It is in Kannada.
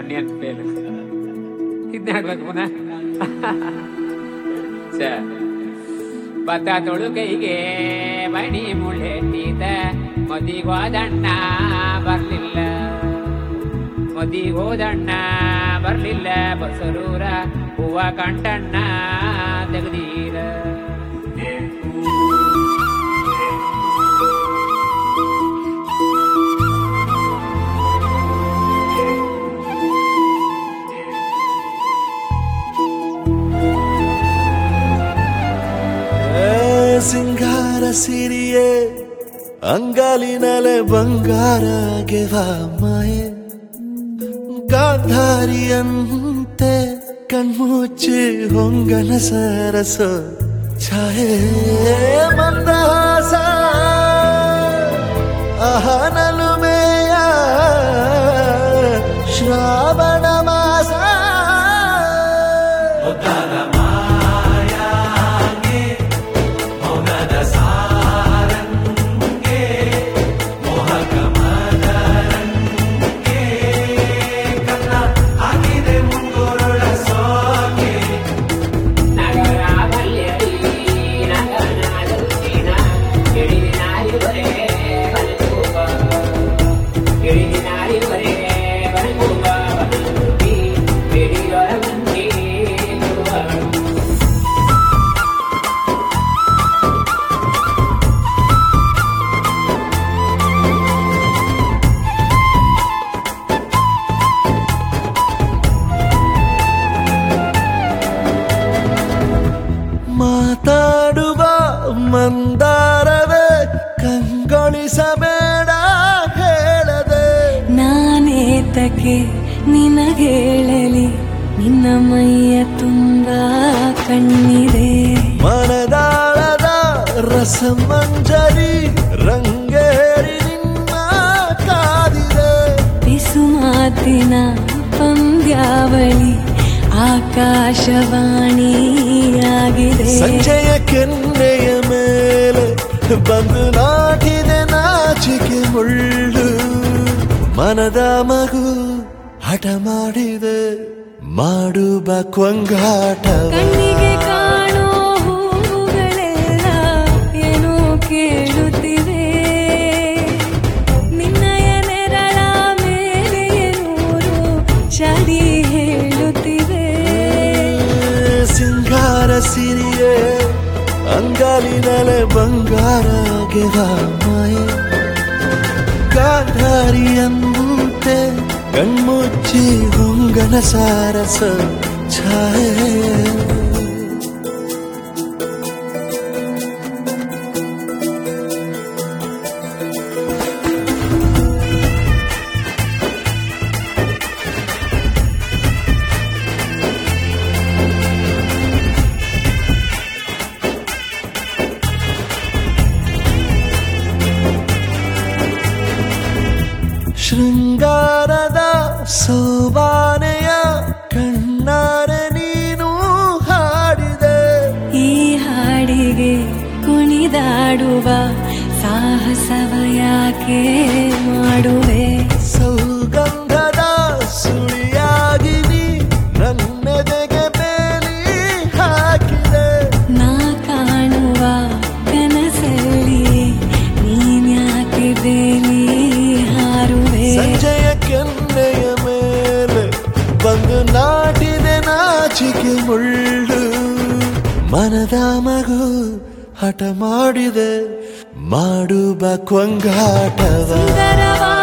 ನೆನಪೇನು ಇದನ್ನ ಹೇಳ್ಬೇಕು ಪುನಃ. ಭತ್ತ ತೊಳುಕೈಗೆ ಬಣಿ ಮುಳ್ಳೆಟ್ಟಿದ ಮದಿಗೋದಣ್ಣ ಬರ್ಲಿಲ್ಲ, ಮದಿಗೋದಣ್ಣ ಬರ್ಲಿಲ್ಲ, ಬಸರೂರ ಹೂವ ಕಂಟಣ್ಣ ತೆಗ್ದೀರ. ಸಿಂಗಾರ ಸಿರಿಯೇ ಅಂಗಾಲಿನಲೆ ಬಂಗಾರ ಗೆವಾ ಮಾಯೆ, ಗಾಂಧಾರಿಯಂತೆ ಕಣ್ಮುಚ್ಚಿ ಹೊಂಗನ ಸರಸ ಛಾಯೆ, ಮಂದಹಾಸ ಅಹನಲುಮೆಯ ಶ್ರಾವಣ ಮಾಸ, ಮಾತಾಡುವ ಮಂದಾರವೇ ಕಂಗೊಳಿಸಬೇಡ ಹೇಳದೆ, ನಾನೇತಕ್ಕೆ ನಿನಗೇಳಲಿ ನಿನ್ನ ಮೈಯ ತುಂಬ ಕಣ್ಣಿದೆ, ಮನದಾಳದ ರಸಮಂಜರಿ ರಂಗೇರಿ ನಿನ್ನ ಕಾದಿದೆ, ಬಿಸು ಮಾತಿನ ಪಂದ್ಯಾವಳಿ ಆಕಾಶವಾಣಿಯಾಗಿದೆ, ಸಂಜೆಯ ಕೆನ್ನೆಯ ಮೇಲೆ ಬಂದು ನಾಟಿದೆ ನಾಚಿಕೆ ಮುಳ್ಳು, ಮನದ ಮಗು ಹಠ ಮಾಡಿದೆ ಮಾಡುವ ಕೊಂಗಾಟವ, ಕಣ್ಣಿಗೆ ಕಾಣೋ ಹೂಗಳೆಲ್ಲ ಏನೋ ಕೇಳುತ್ತಿವೆ, ನಿನ್ನಯ ನೆರಳ ಮೇಲೆ ನೂರು ಚಳಿ ಹೇಳುತ್ತಿವೆ, ಸಿಂಗಾರ ಸಿರಿಯೇ ಅಂಗಾಲಿನಲೆ ಬಂಗಾರ ಗೆವಾ ಮಾಯೆ, ಗಾಂಧಾರಿಯಂತೆ ಕಣ್ಮುಚ್ಚಿ ಹೊಂಗನ ಸಾರಸ ಛಾಯೆ. ಶೃಂಗಾರದ ಸೋಬಾನೆಯ ಕಣ್ಣಾರೆ ನೀನು ಹಾಡಿದೆ, ಈ ಹಾಡಿಗೆ ಕುಣಿದಾಡುವ ಸಾಹಸವ ಯಾಕೆ ಮಾಡುವೆ, ಸೌಗಂಧದ ಸುಳಿಯಾಗಿ ನೀ ನನ್ನೆದೆಗೆ ಬೇಲಿ ಹಾಕಿದೆ, ನಾ ಕಾಣುವ ಕನಸಲ್ಲಿ ನೀನ್ಯಾಕೆ ಬೇಲಿ ಹಾರುವೆ, ಸಂಜೆಯ ಕೆನ್ನೆಯ ಮೇಲೆ ಬಂದು ನಾಟಿದೆ ನಾಚಿಕೆ ಮುಳ್ಳು, ಮನದ ಮಗು ಹಠ ಮಾಡಿದೆ ಮಾಡುವ ಕೊಂಗಾಟವ.